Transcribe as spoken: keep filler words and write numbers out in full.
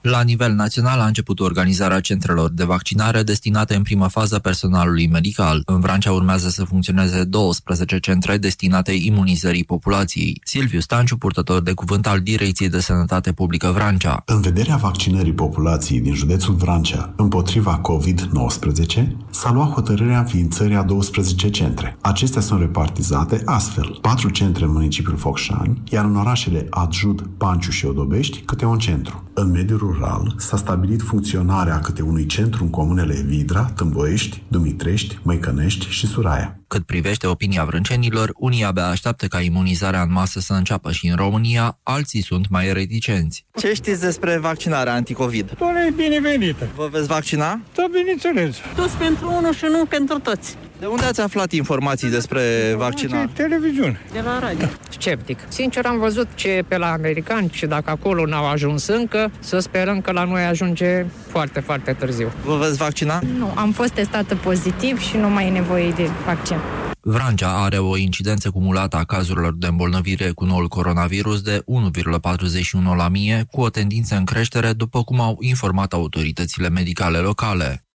La nivel național a început organizarea centrelor de vaccinare destinate în primă fază personalului medical. În Vrancea urmează să funcționeze douăsprezece centre destinate imunizării populației. Silviu Stanciu, purtător de cuvânt al Direcției de Sănătate Publică Vrancea. În vederea vaccinării populației din județul Vrancea împotriva covid nouăsprezece, s-a luat hotărârea înființării a douăsprezece centre. Acestea sunt repartizate astfel: patru centre în municipiul Focșani, iar în orașele Adjud, Panciu și Odobești, câte un centru. În mediul rural s-a stabilit funcționarea câte unui centru în comunele Vidra, Tâmboiești, Dumitrești, Măicănești și Suraia. Cât privește opinia vrâncenilor, unii abia așteaptă ca imunizarea în masă să înceapă și în România, alții sunt mai reticenți. Ce știți despre vaccinarea anticovid? Doar e binevenită. Vă veți vaccina? Da, bineînțeles. Toți pentru unul și nu pentru toți. De unde ați aflat informații despre vaccinare? Televiziune. De la radio. Sceptic. Sincer, am văzut ce e pe la americani și dacă acolo n-au ajuns încă, să sperăm că la noi ajunge foarte, foarte târziu. Vă veți vaccina? Nu, am fost testată pozitiv și nu mai e nevoie de vaccin. Vrancea are o incidență cumulată a cazurilor de îmbolnăvire cu noul coronavirus de unu virgulă patruzeci și unu la mie, cu o tendință în creștere, după cum au informat autoritățile medicale locale.